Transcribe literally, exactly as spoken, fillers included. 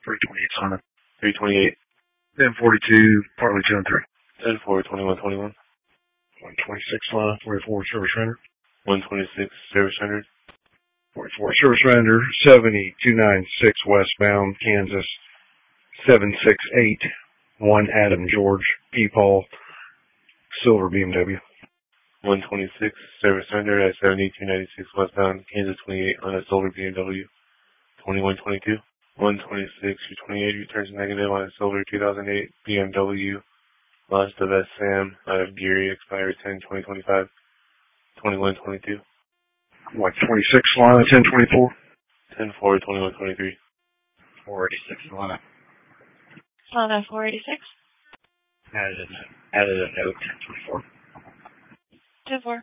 three twenty-eight Sonic. three twenty-eight. ten forty-two, partly two and three. ten four, twenty-one twenty-one. one twenty-six line, forty-four service render. one twenty-six, service rendered. forty-four service render, seventy two ninety-six westbound, Kansas, seven six eight one Adam George, P. Paul, silver B M W. one twenty-six, service rendered at seventy-two ninety-six westbound, Kansas twenty-eight on a silver B M W. twenty-one twenty-two. one twenty-six, two twenty-eight returns negative on a silver two thousand eight B M W. Lost of S. Sam out of Geary, expired ten twenty twenty-five. twenty-one twenty-two. one twenty-six line, ten twenty-four. ten four, twenty-one twenty-three. four eighty-six line. Lana four eighty-six. Added a, added a note, ten twenty-four. ten four.